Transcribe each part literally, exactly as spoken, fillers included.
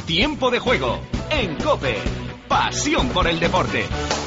Tiempo de juego en COPE. Pasión por el deporte.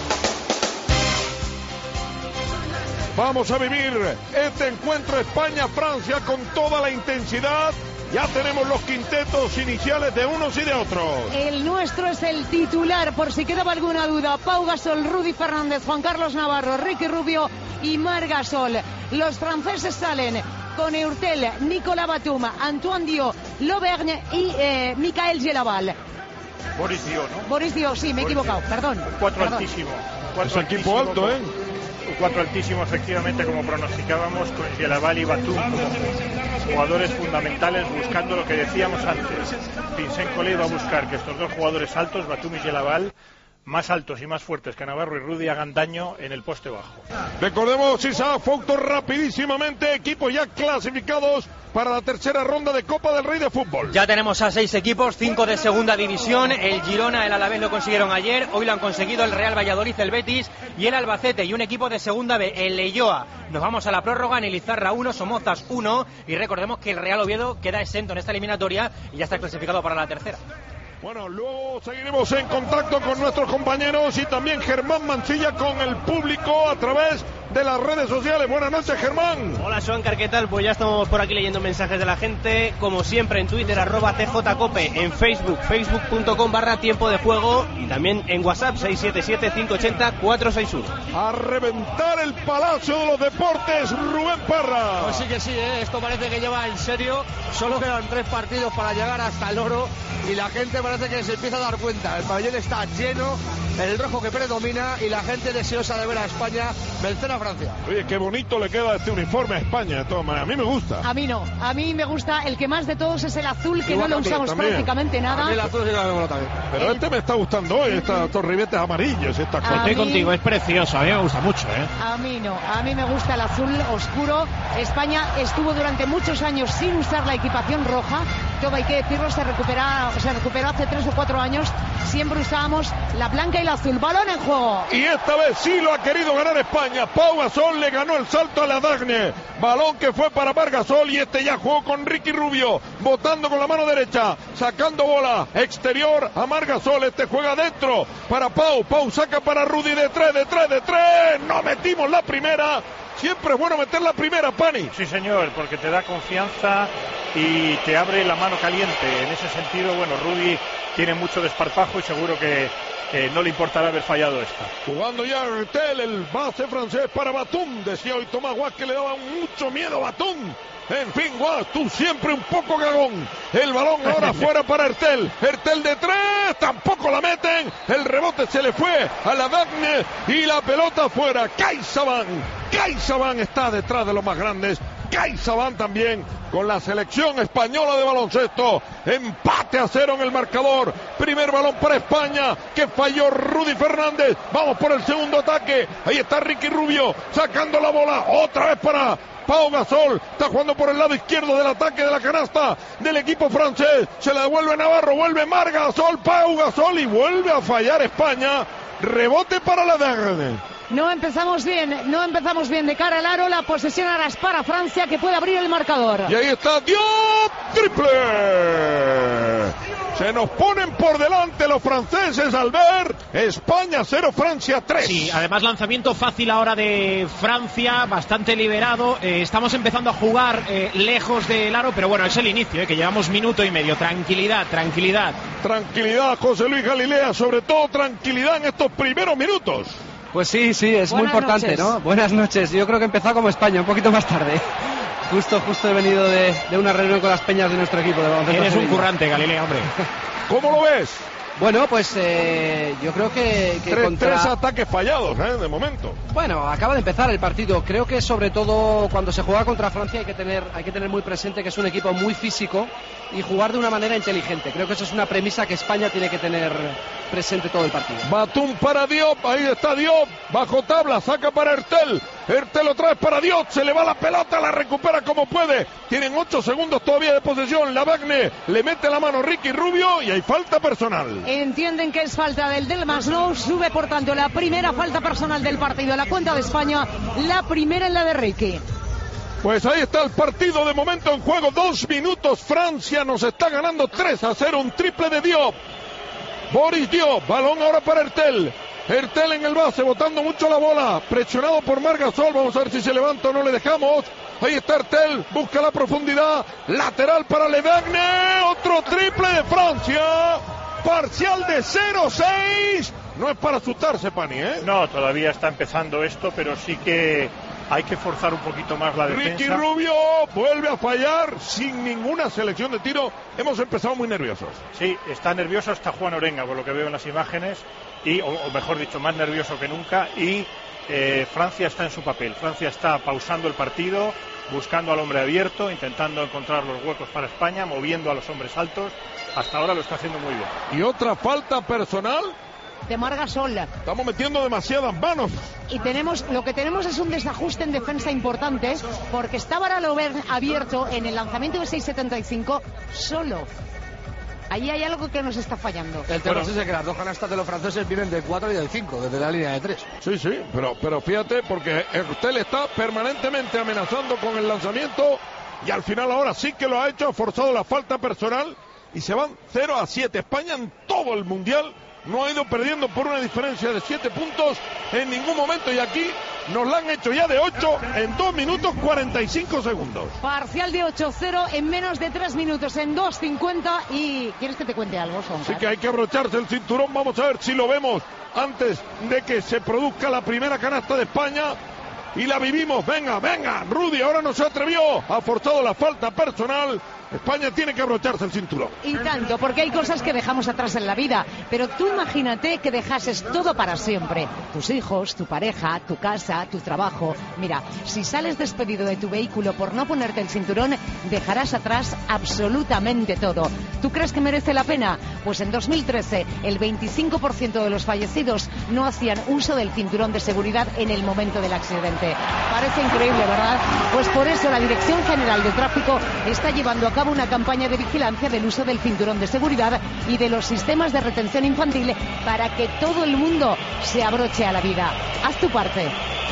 Vamos a vivir este encuentro España-Francia con toda la intensidad. Ya tenemos los quintetos iniciales de unos y de otros. El nuestro es el titular, por si quedaba alguna duda. Pau Gasol, Rudy Fernández, Juan Carlos Navarro, Ricky Rubio y Marc Gasol. Los franceses salen con Heurtel, Nicolas Batum, Antoine Diop, L'Auvergne y eh, Michael Gelaval. Boris Diop, ¿no? Boris Diop, sí, me he equivocado, perdón. Cuatro perdón. altísimo. Cuatro es equipo alto, ¿eh? Cuatro altísimo, efectivamente, como pronosticábamos, con Gelaval y Batum como jugadores fundamentales, buscando lo que decíamos antes. Vincent Collet va a buscar que estos dos jugadores altos, Batum y Gelaval, más altos y más fuertes que Navarro y Rudy, hagan daño en el poste bajo. Recordemos, Isaac Fouto, rapidísimamente, equipos ya clasificados para la tercera ronda de Copa del Rey de Fútbol. Ya tenemos a seis equipos, cinco de segunda división. El Girona, el Alavés lo consiguieron ayer. Hoy lo han conseguido el Real Valladolid, el Betis y el Albacete. Y un equipo de segunda B, el Leioa. Nos vamos a la prórroga en el Izarra uno, Somozas uno. Y recordemos que el Real Oviedo queda exento en esta eliminatoria y ya está clasificado para la tercera. Bueno, luego seguiremos en contacto con nuestros compañeros y también Germán Mancilla con el público a través de las redes sociales. Buenas noches, Germán. Hola, Joancar, ¿qué tal? Pues ya estamos por aquí leyendo mensajes de la gente, como siempre en Twitter, arroba tjcope, en Facebook, facebook.com barra tiempo de juego y también en WhatsApp, seis siete siete, cinco ocho cero, cuatro seis uno. A reventar el Palacio de los Deportes, Rubén Parra. Pues sí que sí, ¿eh? Esto parece que lleva en serio, solo quedan tres partidos para llegar hasta el oro y la gente parece que se empieza a dar cuenta. El pabellón está lleno, el rojo que predomina y la gente deseosa de ver a España vencer a Francia. Oye, qué bonito le queda este uniforme a España, de todas maneras. A mí me gusta. A mí no, a mí me gusta, el que más de todos es el azul, que Igual no lo también, usamos también. prácticamente nada. A mí el azul sí que me mola también. Pero El- este me está gustando hoy, esta- estos ribetes amarillos, estas A cosas. mí- Contigo, es precioso, a mí me gusta mucho, ¿eh? A mí no, a mí me gusta el azul oscuro. España estuvo durante muchos años sin usar la equipación roja. Todo hay que decirlo, se recupera, se recuperó hace tres o cuatro años. Siempre usábamos la blanca y la azul. Balón en juego. Y esta vez sí lo ha querido ganar España. Pau Gasol le ganó el salto a la Dagne. Balón que fue para Marc Gasol y este ya jugó con Ricky Rubio, botando con la mano derecha, sacando bola exterior a Marc Gasol. Este juega dentro para Pau. Pau saca para Rudy de tres, de tres, de tres. No metimos la primera. Siempre es bueno meter la primera, Pani. Sí, señor, porque te da confianza y te abre la mano caliente. En ese sentido, bueno, Rudy tiene mucho desparpajo y seguro que eh, no le importará haber fallado esta. Jugando ya Heurtel, el base francés para Batum. Decía hoy Tomás Guas que le daba mucho miedo a Batum. En fin, Guas, tú siempre un poco cagón. El balón ahora fuera para Heurtel. Heurtel de tres, tampoco la meten. El rebote se le fue a la Dagne y la pelota fuera. CaixaBank. CaixaBank está detrás de los más grandes. CaixaBank también con la selección española de baloncesto. Empate a cero en el marcador. Primer balón para España que falló Rudy Fernández. Vamos por el segundo ataque. Ahí está Ricky Rubio sacando la bola. Otra vez para Pau Gasol. Está jugando por el lado izquierdo del ataque de la canasta del equipo francés. Se la devuelve Navarro. Vuelve Marc Gasol. Pau Gasol y vuelve a fallar España. Rebote para la Dagne. No empezamos bien, no empezamos bien de cara al aro. La posesión ahora es para Francia, que puede abrir el marcador. Y ahí está Diop, triple. Se nos ponen por delante los franceses al ver España cero, Francia tres. Sí, además lanzamiento fácil ahora de Francia, bastante liberado. Eh, estamos empezando a jugar eh, lejos del aro, pero bueno, es el inicio, eh, que llevamos minuto y medio. Tranquilidad, tranquilidad. Tranquilidad, José Luis Galilea, sobre todo tranquilidad en estos primeros minutos. Pues sí, sí, es Buenas muy importante, noches. ¿no? Buenas noches. Yo creo que empezó como España, un poquito más tarde. Justo, justo he venido de, de una reunión con las peñas de nuestro equipo de baloncesto. Eres un sevillano. currante, Galilea, hombre. ¿Cómo lo ves? Bueno, pues eh, yo creo que, que Tres, contra... tres ataques fallados, ¿eh? De momento. Bueno, acaba de empezar el partido. Creo que sobre todo cuando se juega contra Francia hay que tener hay que tener muy presente que es un equipo muy físico y jugar de una manera inteligente. Creo que eso es una premisa que España tiene que tener presente todo el partido. Batum para Diop, ahí está Diop, bajo tabla, saca para Heurtel. Heurtel otra vez para Diop, se le va la pelota, la recupera como puede. Tienen ocho segundos todavía de posesión. La Bagne le mete la mano Ricky Rubio y hay falta personal. Entienden que es falta del Del Masnou. Sube por tanto la primera falta personal del partido. La cuenta de España, la primera en la de Ricky. Pues ahí está el partido de momento en juego. Dos minutos. Francia nos está ganando tres a cero. Un triple de Diop. Boris Diop. Balón ahora para Hertel. Hertel en el base, botando mucho la bola. Presionado por Marc Gasol. Vamos a ver si se levanta o no le dejamos. Ahí está Hertel. Busca la profundidad. Lateral para Levergne. Otro triple de Francia. Parcial de cero seis. No es para asustarse, Pani, ¿eh? No, todavía está empezando esto, pero sí que hay que forzar un poquito más la defensa. Ricky Rubio vuelve a fallar sin ninguna selección de tiro. Hemos empezado muy nerviosos. Sí, está nervioso hasta Juan Orenga, por lo que veo en las imágenes, y, o, o mejor dicho, más nervioso que nunca. Y eh, Francia está en su papel. Francia está pausando el partido, buscando al hombre abierto, intentando encontrar los huecos para España, moviendo a los hombres altos. Hasta ahora lo está haciendo muy bien. Y otra falta personal de Marc Gasol. Estamos metiendo demasiadas manos. Y tenemos, lo que tenemos es un desajuste en defensa importante, porque estaba Levergne abierto en el lanzamiento de seis setenta y cinco solo. Ahí hay algo que nos está fallando. El tema bueno. es que las dos canastas de los franceses vienen de cuatro y de cinco, desde la línea de tres. Sí, sí, pero, pero fíjate, porque Hertel está permanentemente amenazando con el lanzamiento y al final ahora sí que lo ha hecho, ha forzado la falta personal y se van cero a siete. España en todo el Mundial no ha ido perdiendo por una diferencia de siete puntos en ningún momento y aquí nos la han hecho ya de ocho en dos minutos cuarenta y cinco segundos. Parcial de ocho cero en menos de tres minutos, en dos cincuenta. Y ¿quieres que te cuente algo, Son? Sí que hay que abrocharse el cinturón. Vamos a ver si lo vemos antes de que se produzca la primera canasta de España. Y la vivimos, venga, venga, Rudy ahora no se atrevió, ha forzado la falta personal. España tiene que abrocharse el cinturón. Y tanto, porque hay cosas que dejamos atrás en la vida, pero tú imagínate que dejases todo para siempre. Tus hijos, tu pareja, tu casa, tu trabajo. Mira, si sales despedido de tu vehículo por no ponerte el cinturón, dejarás atrás absolutamente todo. ¿Tú crees que merece la pena? Pues en dos mil trece el veinticinco por ciento de los fallecidos no hacían uso del cinturón de seguridad en el momento del accidente. Parece increíble, ¿verdad? Pues por eso la Dirección General de Tráfico está llevando a cabo una campaña de vigilancia del uso del cinturón de seguridad y de los sistemas de retención infantil para que todo el mundo se abroche a la vida. Haz tu parte.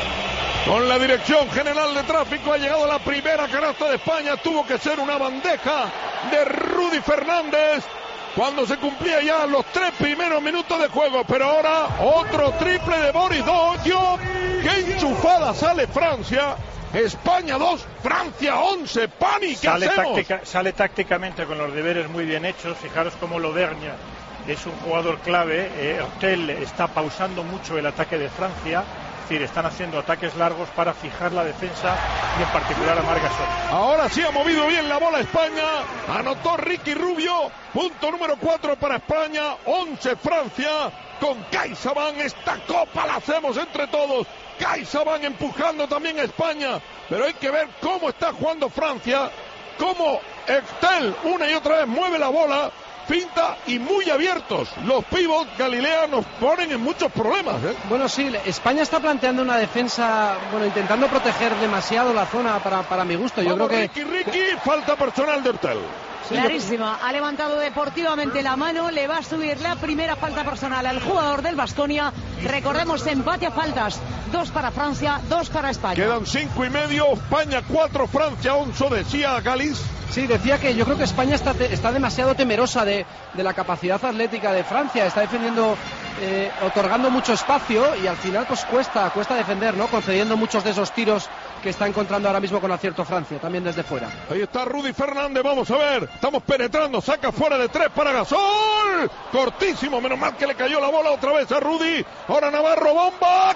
Con la Dirección General de Tráfico ha llegado la primera canasta de España. Tuvo que ser una bandeja de Rudy Fernández cuando se cumplía ya los tres primeros minutos de juego, pero ahora otro triple de Boris Diop. ¡Qué enchufada sale Francia! España dos, Francia once. Pani, ¿qué sale, hacemos? Táctica, sale tácticamente con los deberes muy bien hechos. Fijaros cómo Levergne es un jugador clave. eh, Hertel está pausando mucho el ataque de Francia. Es decir, están haciendo ataques largos para fijar la defensa y en particular a Marc Gasol. Ahora sí ha movido bien la bola España. Anotó Ricky Rubio. Punto número cuatro para España. once Francia. Con CaixaBank esta copa la hacemos entre todos. CaixaBank empujando también a España. Pero hay que ver cómo está jugando Francia. Cómo Hertel una y otra vez mueve la bola. Pinta y muy abiertos. Los pivots Galilea nos ponen en muchos problemas, ¿eh? Bueno, sí, España está planteando una defensa, bueno, intentando proteger demasiado la zona para, para mi gusto. Yo Vamos, creo que... Ricky, Ricky, falta personal de Hertel. Sí, clarísima, ha levantado deportivamente la mano, le va a subir la primera falta personal al jugador del Baskonia. Recordemos, empate a faltas, dos para Francia, dos para España. Quedan cinco y medio, España cuatro, Francia once, decía Galis. Sí, decía que yo creo que España está, te, está demasiado temerosa de, de la capacidad atlética de Francia, está defendiendo, eh, otorgando mucho espacio y al final pues cuesta, cuesta defender, ¿no? Concediendo muchos de esos tiros que está encontrando ahora mismo con acierto Francia, también desde fuera. Ahí está Rudy Fernández, vamos a ver, estamos penetrando, saca fuera de tres para Gasol, cortísimo, menos mal que le cayó la bola otra vez a Rudy, ahora Navarro, bomba,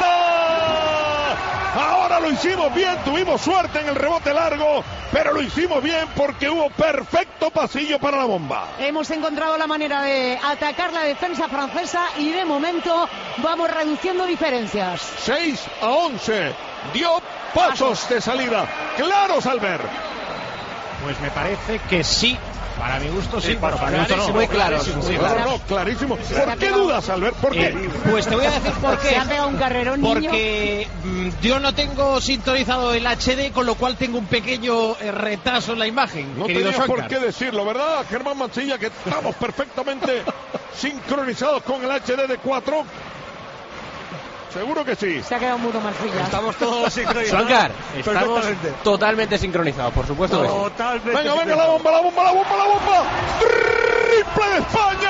canasta, ahora lo hicimos bien, tuvimos suerte en el rebote largo, pero lo hicimos bien porque hubo perfecto pasillo para la bomba. Hemos encontrado la manera de atacar la defensa francesa y de momento vamos reduciendo diferencias. seis a once, Diop. Pasos de salida, claros al ver. Pues me parece que sí. Para mi gusto sí, para mi gusto no. Muy claro. Sí, Sí, claro, no, clarísimo. ¿Por qué dudas, Albert? ¿Por qué? Eh, pues te voy a decir por qué. Se ha pegado un carrerón, niño. Porque mmm, yo no tengo sintonizado el H D, con lo cual tengo un pequeño eh, retraso en la imagen. No querido tenías Shankar. por qué decirlo, ¿verdad, Germán Mancilla? Que estamos perfectamente sincronizados con el H D de cuatro. Seguro que sí. Se ha quedado mudo Marcilla. Estamos todos sincronizados. Juancar, estamos totalmente sincronizados, por supuesto. Totalmente. Venga, venga, la bomba, la bomba, la bomba, la bomba. ¡Triple de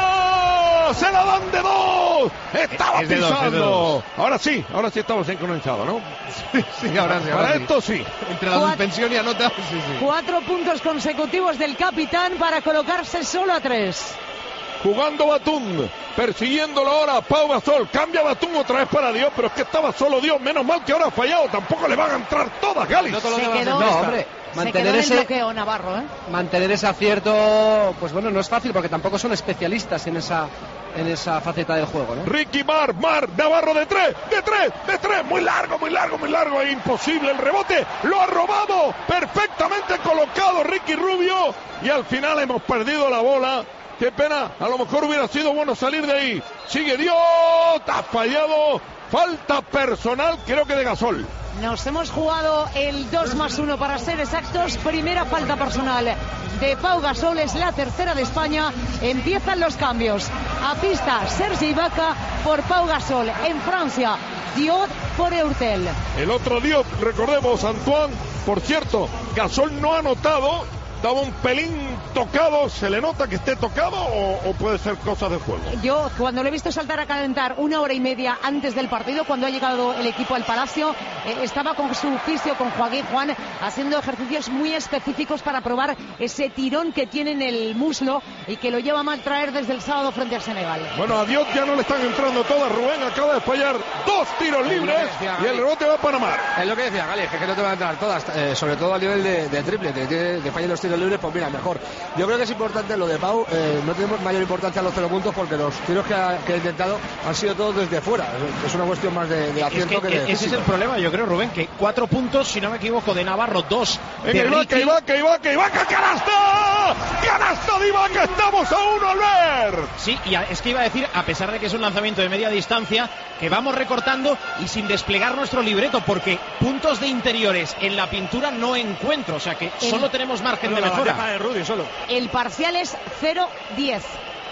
España! ¡Se la dan de dos! ¡Estaba Es de dos, pisando! es de dos. Ahora sí, ahora sí estamos sincronizados, ¿no? Sí, sí, ahora sí. Ahora Para sí. esto sí. Entre la Cuat- suspensión y anota. Sí, sí. Cuatro puntos consecutivos del capitán para colocarse solo a tres. Jugando Batum, persiguiéndolo ahora Pau Gasol, cambia Batum otra vez para Dios, pero es que estaba solo Dios, menos mal que ahora ha fallado, tampoco le van a entrar todas, Gali. No te lo Se debas quedó- de- No, hombre, Se mantener quedó en el ese, bloqueo Navarro, ¿eh? mantener ese acierto, pues bueno, no es fácil porque tampoco son especialistas en esa, en esa faceta del juego, ¿no? Ricky Mar, Mar, Navarro de tres, de tres, de tres, muy largo, muy largo, muy largo, es imposible el rebote, lo ha robado, perfectamente colocado Ricky Rubio, y al final hemos perdido la bola. Qué pena, a lo mejor hubiera sido bueno salir de ahí. Sigue Dios, ha fallado, falta personal, creo que de Gasol. Nos hemos jugado el dos más uno para ser exactos. Primera falta personal de Pau Gasol, es la tercera de España. Empiezan los cambios. A pista Sergi Ibaka por Pau Gasol. En Francia, Diot por Eurtel. El otro Dios, recordemos, Antoine, por cierto, Gasol no ha anotado. Estaba un pelín tocado, ¿se le nota que esté tocado o, o puede ser cosas de juego? Yo, cuando lo he visto saltar a calentar una hora y media antes del partido, cuando ha llegado el equipo al Palacio, eh, estaba con su fisio, con Joaquín Juan, haciendo ejercicios muy específicos para probar ese tirón que tiene en el muslo y que lo lleva a mal traer desde el sábado frente a Senegal. Bueno, a Dios ya no le están entrando todas. Rubén acaba de fallar dos tiros libres y el rebote va para Mar. Es lo que decía Gali, es que no te van a entrar todas, eh, sobre todo a nivel de, de triple, de, de, de fallar los tiros libres, pues mira, mejor. Yo creo que es importante lo de Pau, eh, no tenemos mayor importancia a los cero puntos porque los tiros que ha, que ha intentado han sido todos desde fuera. Es una cuestión más de, de Es acierto que, que, de ese es físico. el problema, yo creo, Rubén, que cuatro puntos, si no me equivoco, de Navarro, dos En de el Ibaka, Ricky. Ibaka, Ibaka, Ibaka, canasta. Canasta de Ibaka, estamos a uno al ver. Sí, y a- es que iba a decir, a pesar de que es un lanzamiento de media distancia, que vamos recortando y sin desplegar nuestro libreto, porque puntos de interiores en la pintura no encuentro, o sea que El- solo tenemos margen de La bandeja mejora. de Rudy solo. El parcial es cero diez.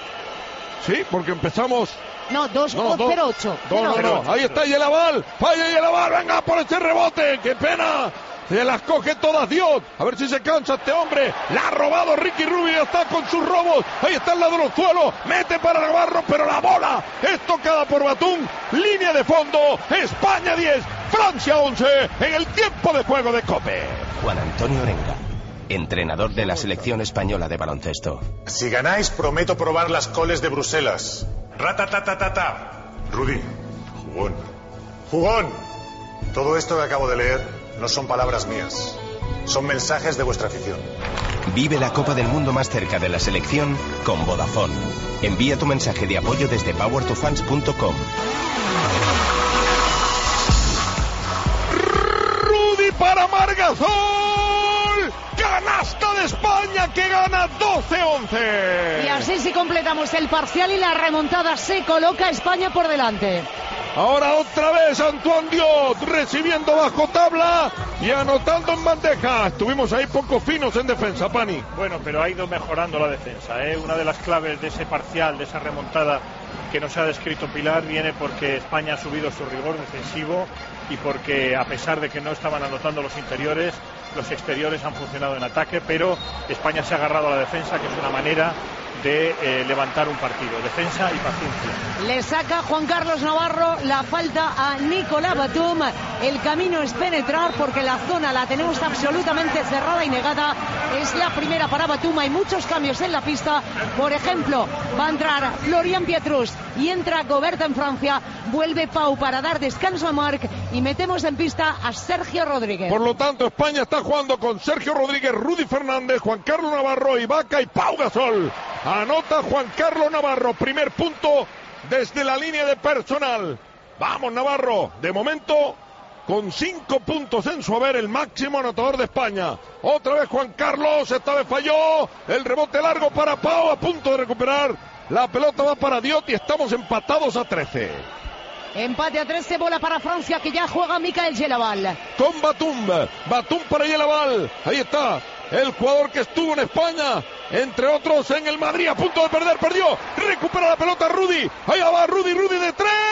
Sí, porque empezamos. No, dos No, dos. cero ocho. No, no, no. Ahí está Yelaval. Falla Yelaval. Venga por ese rebote. Qué pena. Se las coge todas Dios. A ver si se cansa este hombre. La ha robado Ricky Rubio. Ya está con sus robos. Ahí está el ladronzuelo. Mete para Navarro, pero la bola es tocada por Batum. Línea de fondo. España diez. Francia once. En el tiempo de juego de Cope. Juan Antonio Orenga, entrenador de la selección española de baloncesto. Si ganáis, prometo probar las coles de Bruselas. Ratatatatata. Rudy, jugón. Jugón. Todo esto que acabo de leer no son palabras mías. Son mensajes de vuestra afición. Vive la Copa del Mundo más cerca de la selección con Vodafone. Envía tu mensaje de apoyo desde power to fans punto com. Rudy para Margasol. Canasta de España que gana doce once. Y así si completamos el parcial y la remontada se coloca España por delante. Ahora otra vez Antoine Diot recibiendo bajo tabla y anotando en bandeja. Estuvimos ahí poco finos en defensa, Pani. Bueno, pero ha ido mejorando la defensa, ¿eh? Una de las claves de ese parcial, de esa remontada que nos ha descrito Pilar, viene porque España ha subido su rigor defensivo y porque, a pesar de que no estaban anotando los interiores, los exteriores han funcionado en ataque, pero España se ha agarrado a la defensa, que es una manera de eh, levantar un partido, defensa y paciencia. Le saca Juan Carlos Navarro la falta a Nicolás Batum. El camino es penetrar porque la zona la tenemos absolutamente cerrada y negada. Es la primera para Batum. Hay muchos cambios en la pista. Por ejemplo, va a entrar Florian Pietrus y entra Gobert en Francia. Vuelve Pau para dar descanso a Marc y metemos en pista a Sergio Rodríguez. Por lo tanto, España está jugando con Sergio Rodríguez, Rudy Fernández, Juan Carlos Navarro, Ibaka y Pau Gasol. Anota Juan Carlos Navarro, primer punto desde la línea de personal. Vamos, Navarro, de momento con cinco puntos en su haber, el máximo anotador de España. Otra vez Juan Carlos, esta vez falló. El rebote largo para Pau, a punto de recuperar. La pelota va para Diot y estamos empatados a trece. Empate a trece, bola para Francia, que ya juega Michael Yelaval. Con Batum, Batum para Yelaval. Ahí está el jugador que estuvo en España, entre otros en el Madrid, a punto de perder, perdió, recupera la pelota Rudy, ahí va Rudy, Rudy de tres, le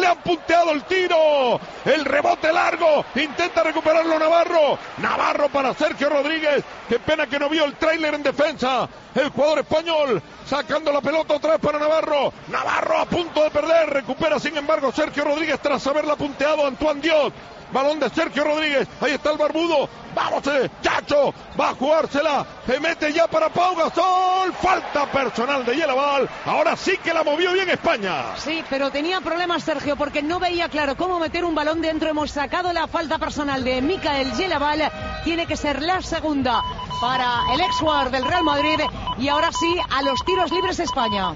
han punteado el tiro. El rebote largo. Intenta recuperarlo Navarro. Navarro para Sergio Rodríguez. Qué pena que no vio el tráiler en defensa. El jugador español sacando la pelota otra vez para Navarro. Navarro a punto de perder. Recupera sin embargo Sergio Rodríguez tras haberla punteado Antoine Diot. Balón de Sergio Rodríguez. Ahí está el barbudo. Vamos, eh, Chacho. Va a jugársela. Se mete ya para Pau Gasol. Falta personal de Yelabal. Ahora sí que la movió bien España. Sí, pero tenía problemas Sergio porque no veía claro cómo meter un balón dentro. Hemos sacado la falta personal de Michael Yelabal. Tiene que ser la segunda para el ex-jugador del Real Madrid. Y ahora sí, a los tiros libres España.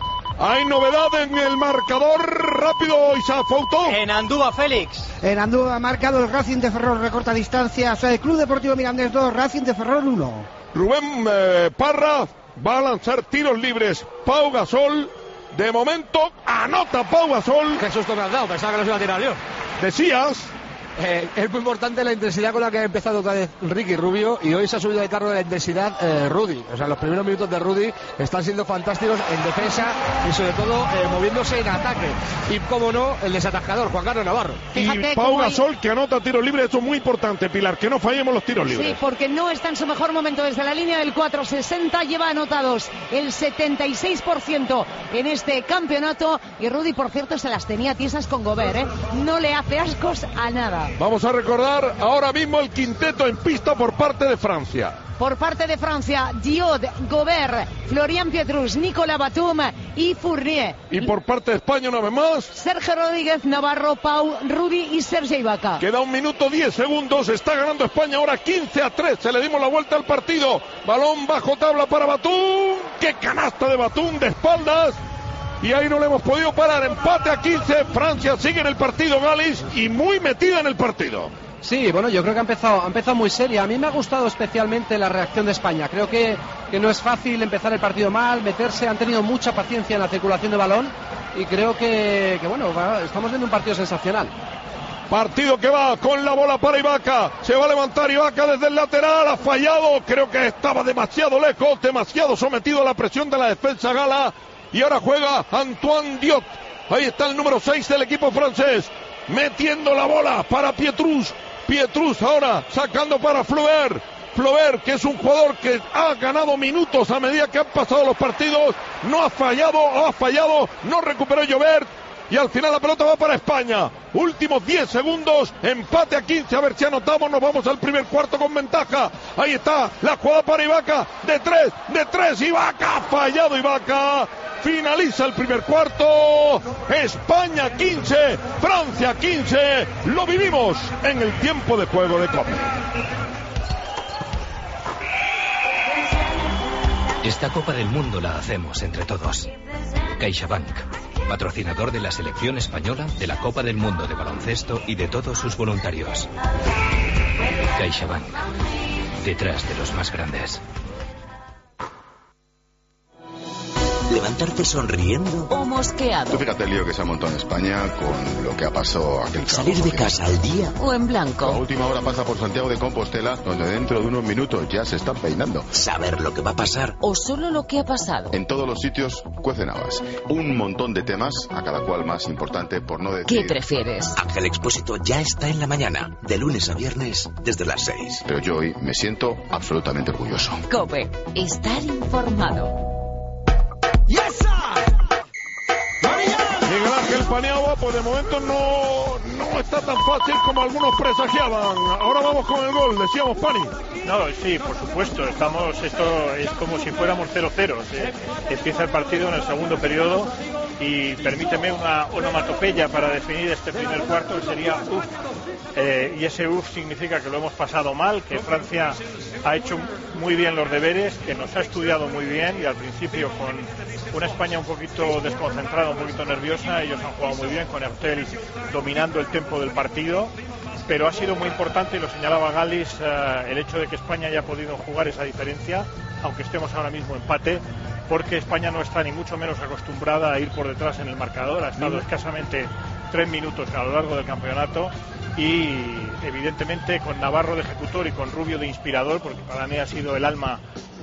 Hay novedad en el marcador. Rápido, Isaac Foutó. En Andúa, Félix. En Andúa ha marcado el Racing de Ferrol, recorta distancias. El Club Deportivo Mirandés dos, Racing de Ferrol uno. Rubén eh, Parra va a lanzar tiros libres. Pau Gasol. De momento anota Pau Gasol. Qué susto me has dado, pensaba que los iba a tirar yo. Decías. Eh, es muy importante la intensidad con la que ha empezado otra vez Ricky Rubio, y hoy se ha subido al carro de la intensidad eh, Rudy. O sea, los primeros minutos de Rudy están siendo fantásticos en defensa y sobre todo eh, moviéndose en ataque. Y como no, el desatascador, Juan Carlos Navarro. Fíjate y Pau hay... Gasol que anota tiros libres. Eso es muy importante, Pilar, que no fallemos los tiros libres. Sí, porque no está en su mejor momento desde la línea del cuatro sesenta. Lleva anotados el setenta y seis por ciento en este campeonato. Y Rudy, por cierto, se las tenía tiesas con Gobert, ¿eh? No le hace ascos a nada. Vamos a recordar ahora mismo el quinteto en pista por parte de Francia. Por parte de Francia, Diot, Gobert, Florian Pietrus, Nicolas Batum y Fournier. Y por parte de España una vez más, Sergio Rodríguez, Navarro, Pau, Rudy y Sergio Ibaka. Queda un minuto diez segundos, está ganando España ahora quince a tres, se le dimos la vuelta al partido. Balón bajo tabla para Batum, qué canasta de Batum de espaldas. Y ahí no le hemos podido parar. Empate a quince. Francia sigue en el partido, Galis, y muy metida en el partido. Sí, bueno, yo creo que ha empezado, ha empezado muy seria. A mí me ha gustado especialmente la reacción de España. Creo que, que no es fácil empezar el partido mal, meterse. Han tenido mucha paciencia en la circulación de balón. Y creo que, que bueno, va, estamos viendo un partido sensacional. Partido que va con la bola para Ibaka. Se va a levantar Ibaka desde el lateral. Ha fallado. Creo que estaba demasiado lejos, demasiado sometido a la presión de la defensa gala. Y ahora juega Antoine Diot. Ahí está el número seis del equipo francés. Metiendo la bola para Pietrus. Pietrus ahora sacando para Flaubert. Flaubert, que es un jugador que ha ganado minutos a medida que han pasado los partidos. No ha fallado, ha fallado. No recuperó Llobert. Y al final la pelota va para España. Últimos diez segundos. Empate a quince. A ver si anotamos. Nos vamos al primer cuarto con ventaja. Ahí está la jugada para Ibaka. De tres, de tres. Ibaka. Ha fallado Ibaka. Finaliza el primer cuarto. España quince, Francia quince. Lo vivimos en el tiempo de juego de Copa. Esta Copa del Mundo la hacemos entre todos. CaixaBank, patrocinador de la selección española, de la Copa del Mundo de baloncesto y de todos sus voluntarios. CaixaBank, detrás de los más grandes. Levantarte sonriendo o mosqueado. Tú fíjate el lío que se ha montado en España con lo que ha pasado aquel Salir de casa al día o en blanco. La última hora pasa por Santiago de Compostela, donde dentro de unos minutos ya se están peinando. Saber lo que va a pasar o solo lo que ha pasado. En todos los sitios cuecen habas. Un montón de temas, a cada cual más importante, por no decir... ¿Qué prefieres? Ángel Expósito ya está en la mañana, de lunes a viernes, desde las seis. Pero yo hoy me siento absolutamente orgulloso. COPE, estar informado. Yes, Miguel Ángel Paniagua, pues de momento no, no está tan fácil como algunos presagiaban. Ahora vamos con el gol, decíamos, Pani. No, sí, por supuesto, estamos, esto es como si fuéramos cero cero. ¿eh? Empieza el partido en el segundo periodo y permíteme una onomatopeya para definir este primer cuarto, que sería uff. Eh, y ese uff significa que lo hemos pasado mal, que Francia ha hecho muy bien los deberes, que nos ha estudiado muy bien, y al principio con una España un poquito desconcentrada, un poquito nerviosa, ellos han jugado muy bien, con Ertel dominando el tempo del partido, pero ha sido muy importante, y lo señalaba Galis, uh, el hecho de que España haya podido jugar esa diferencia, aunque estemos ahora mismo empate, porque España no está ni mucho menos acostumbrada a ir por detrás en el marcador, ha estado escasamente tres minutos a lo largo del campeonato, y evidentemente con Navarro de ejecutor y con Rubio de inspirador, porque para mí ha sido el alma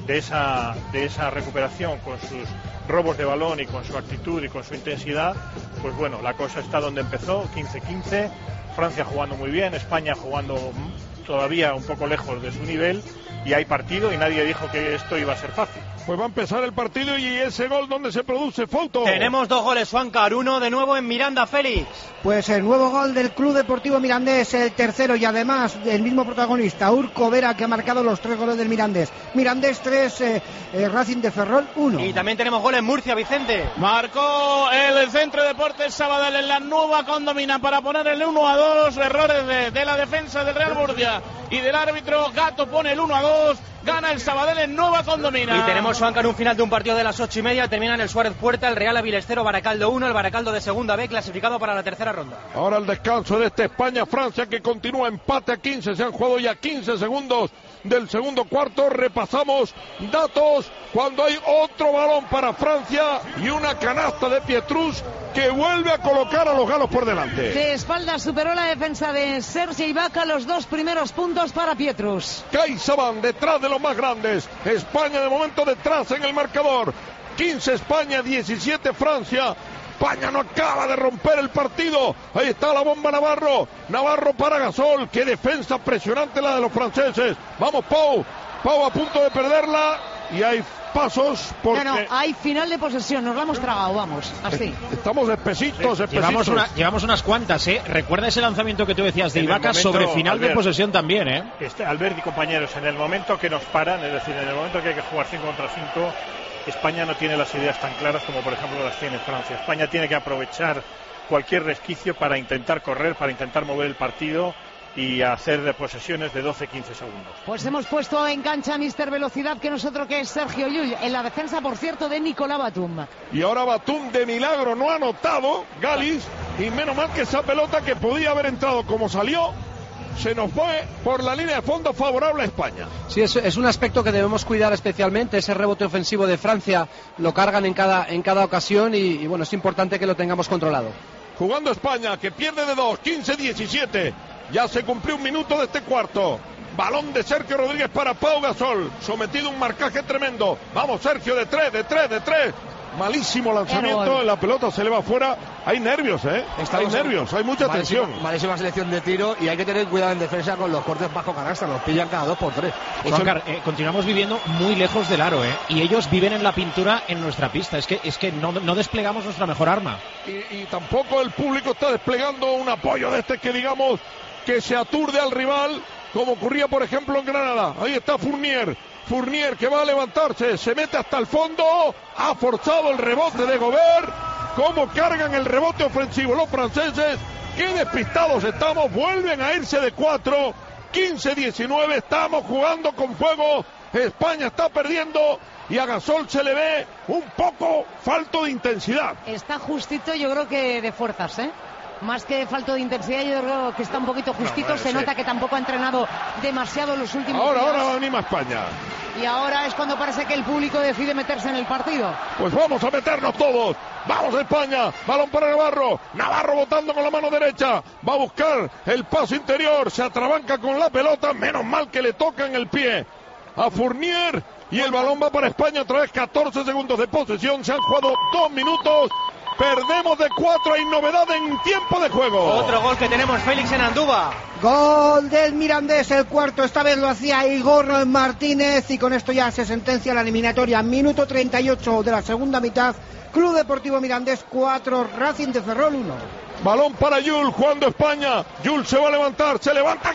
de esa, de esa recuperación, con sus robos de balón y con su actitud y con su intensidad, pues bueno, la cosa está donde empezó, quince quince, Francia jugando muy bien, España jugando todavía un poco lejos de su nivel, y hay partido y nadie dijo que esto iba a ser fácil. Pues va a empezar el partido y ese gol donde se produce foto. Tenemos dos goles, Juancar, uno de nuevo en Miranda, Félix. Pues el nuevo gol del Club Deportivo Mirandés, el tercero, y además el mismo protagonista, Urco Vera, que ha marcado los tres goles del Mirandés. Mirandés tres, eh, eh, Racing de Ferrol uno. Y también tenemos gol en Murcia, Vicente. Marcó el Centro Deportes Sabadell en la nueva condomina para poner el uno a dos. Errores de, de la defensa del Real Murcia y del árbitro. Gato pone el uno a dos. Gana el Sabadell en nueva condomina. Y tenemos, Juancar, un final de un partido de las ocho y media. Termina en el Suárez Puerta, el Real Avilés cero, Baracaldo uno, el Baracaldo de segunda B, clasificado para la tercera ronda. Ahora el descanso de este España-Francia, que continúa empate a quince. Se han jugado ya quince segundos del segundo cuarto. Repasamos datos cuando hay otro balón para Francia y una canasta de Pietrus que vuelve a colocar a los galos por delante. De espaldas superó la defensa de Sergi Ibaka, los dos primeros puntos para Pietrus. CaixaBank detrás de los más grandes. España de momento detrás en el marcador. quince España, diecisiete Francia. España no acaba de romper el partido. Ahí está la bomba Navarro. Navarro para Gasol. Qué defensa presionante la de los franceses. Vamos, Pau. Pau a punto de perderla. Y hay pasos porque... No, no, hay final de posesión. Nos la hemos tragado, vamos. Así. Estamos espesitos, sí, espesitos. Llevamos, una, llevamos unas cuantas, ¿eh? Recuerda ese lanzamiento que tú decías de En Ibaka momento, sobre final Albert, de posesión también, ¿eh? Este, Albert y compañeros, en el momento que nos paran, es decir, en el momento que hay que jugar cinco contra cinco, España no tiene las ideas tan claras como por ejemplo las tiene Francia. España tiene que aprovechar cualquier resquicio para intentar correr, para intentar mover el partido y hacer de posesiones de doce a quince segundos. Pues hemos puesto en cancha a Mister Velocidad, que nosotros que es Sergio Llull, en la defensa, por cierto, de Nicolás Batum. Y ahora Batum de milagro no ha anotado, Galis, y menos mal que esa pelota que podía haber entrado como salió, se nos fue por la línea de fondo favorable a España. Sí, es, es un aspecto que debemos cuidar especialmente. Ese rebote ofensivo de Francia lo cargan en cada, en cada ocasión y, y bueno, es importante que lo tengamos controlado. Jugando España, que pierde de dos, quince diecisiete. Ya se cumplió un minuto de este cuarto. Balón de Sergio Rodríguez para Pau Gasol. Sometido a un marcaje tremendo. Vamos, Sergio, de tres, de tres, de tres. Malísimo lanzamiento, la pelota se le va afuera. Hay nervios, ¿eh? Estamos hay nervios, hay mucha malísima, tensión. Malísima selección de tiro y hay que tener cuidado en defensa con los cortes bajo canasta. Los pillan cada dos por tres. Juancar, eh, continuamos viviendo muy lejos del aro, ¿eh? Y ellos viven en la pintura en nuestra pista. Es que, es que no, no desplegamos nuestra mejor arma. Y, y tampoco el público está desplegando un apoyo de este que digamos que se aturde al rival, como ocurría por ejemplo en Granada. Ahí está Fournier. Fournier que va a levantarse, se mete hasta el fondo, ha forzado el rebote de Gobert. Cómo cargan el rebote ofensivo los franceses, qué despistados estamos, vuelven a irse de cuatro, quince diecinueve, estamos jugando con fuego, España está perdiendo y a Gasol se le ve un poco falto de intensidad. Está justito, yo creo que de fuerzas, ¿eh? Más que falto de intensidad, yo creo que está un poquito justito. No, bueno, se sí. nota que tampoco ha entrenado demasiado los últimos ahora, días. Ahora anima a España. Y ahora es cuando parece que el público decide meterse en el partido. Pues vamos a meternos todos. Vamos España. Balón para Navarro. Navarro botando con la mano derecha. Va a buscar el paso interior. Se atrabanca con la pelota. Menos mal que le toca en el pie a Fournier. Y el balón va para España. Otra vez catorce segundos de posesión. Se han jugado dos minutos. Perdemos de cuatro, hay novedad en tiempo de juego. Otro gol que tenemos, Félix, en Andúba. Gol del Mirandés, el cuarto, esta vez lo hacía Igor Martínez y con esto ya se sentencia la eliminatoria. Minuto treinta y ocho de la segunda mitad, Club Deportivo Mirandés cuatro, Racing de Ferrol uno. Balón para Yul, jugando España. Yul se va a levantar, se levanta,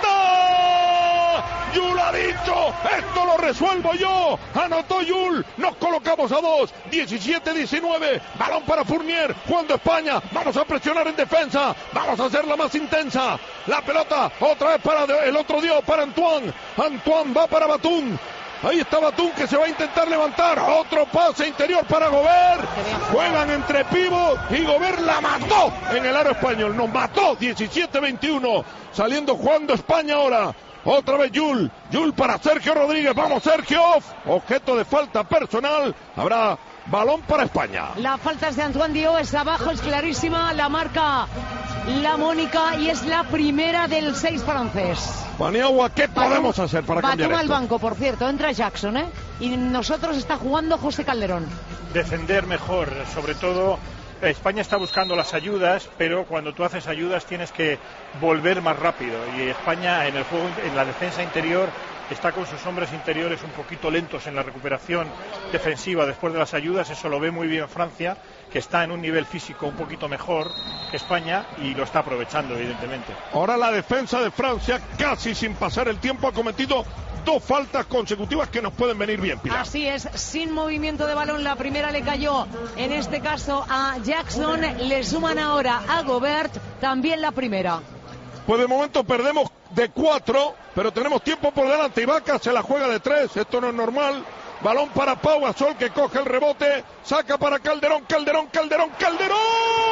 ¡canasta! Yul ha dicho, esto lo resuelvo yo. Anotó Yul, nos colocamos a dos, diecisiete diecinueve. Balón para Fournier, jugando España. Vamos a presionar en defensa, vamos a hacerla más intensa. La pelota, otra vez para el otro dios, para Antoine. Antoine va para Batum. Ahí está Batum que se va a intentar levantar. Otro pase interior para Gobert. Juegan entre Pivot y Gobert la mató en el aro español. Nos mató diecisiete veintiuno. Saliendo jugando España ahora. Otra vez Yul. Yul para Sergio Rodríguez. Vamos Sergio. Objeto de falta personal. Habrá balón para España. La falta es de Antoine Diop. Es abajo, es clarísima. La marca la Mónica y es la primera del seis francés. Paniagua, ¿qué podemos hacer para cambiar esto? Batum al banco, por cierto. Entra Jackson, ¿eh? y nosotros está jugando José Calderón. Defender mejor, sobre todo. España está buscando las ayudas, pero cuando tú haces ayudas tienes que volver más rápido, y España en el juego, en la defensa interior, está con sus hombres interiores un poquito lentos en la recuperación defensiva después de las ayudas. Eso lo ve muy bien Francia, que está en un nivel físico un poquito mejor que España y lo está aprovechando, evidentemente. Ahora la defensa de Francia, casi sin pasar el tiempo, ha cometido dos faltas consecutivas que nos pueden venir bien, Pilar. Así es, sin movimiento de balón. La primera le cayó, en este caso, a Jackson. Le suman ahora a Gobert, también la primera. Pues de momento perdemos de cuatro, pero tenemos tiempo por delante. Ibaka se la juega de tres, esto no es normal. Balón para Pau Gasol, que coge el rebote, saca para Calderón, Calderón, Calderón, Calderón.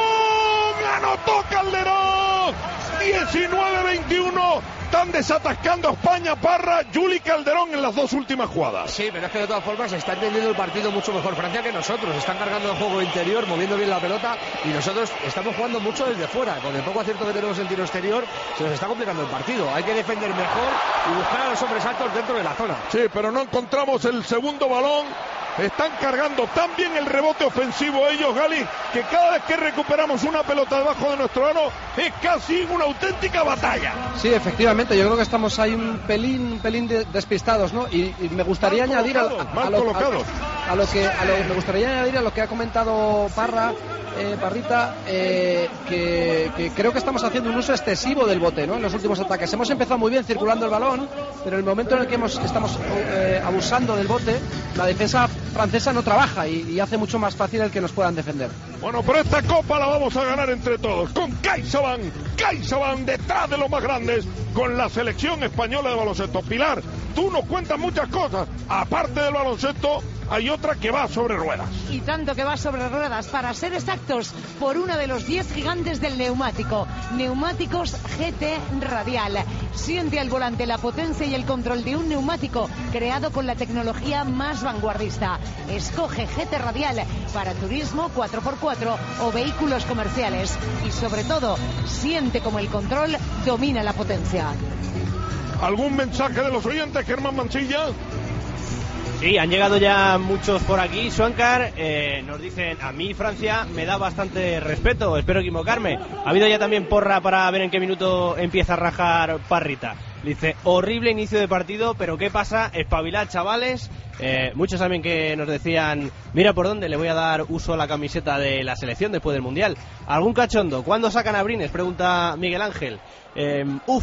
¡Anotó Calderón! diecinueve veintiuno. Están desatascando a España, Parra, Juli Calderón en las dos últimas jugadas. Sí, pero es que de todas formas está entendiendo el partido mucho mejor Francia que nosotros. Están cargando el juego interior, moviendo bien la pelota, y nosotros estamos jugando mucho desde fuera. Con el poco acierto que tenemos en tiro exterior, se nos está complicando el partido. Hay que defender mejor y buscar a los hombres altos dentro de la zona. Sí, pero no encontramos el segundo balón. Están cargando tan bien el rebote ofensivo ellos, Gali, que cada vez que recuperamos una pelota debajo de nuestro aro es casi una auténtica batalla. Sí, efectivamente, yo creo que estamos ahí un pelín, un pelín de, despistados, ¿no? Y, y me gustaría mal añadir a, a, mal a, lo, colocados. a, a lo que a lo, me gustaría añadir a lo que ha comentado Parra, eh, Parrita, eh, que, que creo que estamos haciendo un uso excesivo del bote, ¿no? En los últimos ataques hemos empezado muy bien circulando el balón, pero en el momento en el que hemos, estamos eh, abusando del bote, la defensa francesa no trabaja y, y hace mucho más fácil el que nos puedan defender. Bueno, pero esta copa la vamos a ganar entre todos, con CaixaBank, CaixaBank detrás de los más grandes, con la selección española de baloncesto. Pilar, tú nos cuentas muchas cosas, aparte del baloncesto hay otra que va sobre ruedas. Y tanto que va sobre ruedas, para ser exactos, por uno de los diez gigantes del neumático. Neumáticos G T Radial. Siente al volante la potencia y el control de un neumático creado con la tecnología más vanguardista. Escoge G T Radial para turismo cuatro por cuatro o vehículos comerciales. Y sobre todo, siente como el control domina la potencia. ¿Algún mensaje de los oyentes, Germán Mancilla? Sí, han llegado ya muchos por aquí. Suancar, eh, nos dicen, a mí Francia me da bastante respeto, espero equivocarme. Ha habido ya también porra para ver en qué minuto empieza a rajar Parrita. Dice, horrible inicio de partido, pero ¿qué pasa? Espabilad, chavales. Eh, muchos también que nos decían, mira por dónde le voy a dar uso a la camiseta de la selección después del Mundial. ¿Algún cachondo? ¿Cuándo sacan a Brines? Pregunta Miguel Ángel. Eh, uf.